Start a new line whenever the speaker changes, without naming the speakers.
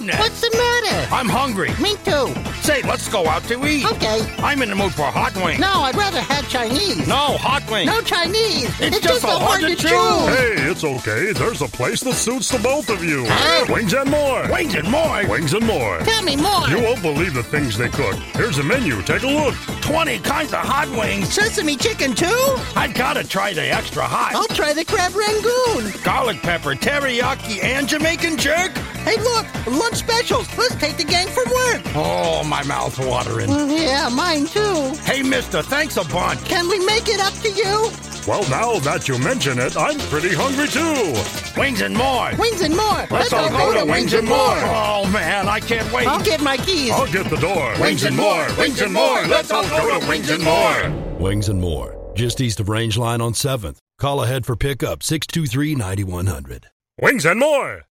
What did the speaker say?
goodness.
What's the matter?
I'm hungry.
Me too.
Say, let's go out to eat.
Okay.
I'm in the mood for hot wings.
No, I'd rather have Chinese.
No, hot wings.
No Chinese.
It's just so hard to choose.
Hey, it's okay. There's a place that suits the both of you.
Huh?
Wings and more.
Wings and more.
Wings and more.
Tell me more.
You won't believe the things they cook. Here's a menu. Take a look.
20 kinds of hot wings.
Sesame chicken too?
I gotta try the extra hot.
I'll try the crab rangoon.
Garlic pepper, teriyaki, and Jamaican jerk.
Hey, look, lunch specials. Let's take the gang from work.
Oh, my mouth's watering.
Yeah, mine too.
Hey, mister, thanks a bunch.
Can we make it up to you?
Well, now that you mention it, I'm pretty hungry too.
Wings and more.
Wings and more.
Let's all go to Wings and More. Oh, man, I can't wait.
I'll get my keys.
I'll get the door.
Wings and more. Wings and more. Let's all go to Wings and More.
Wings and More, just east of Range Line on 7th. Call ahead for pickup 623-9100.
Wings and more.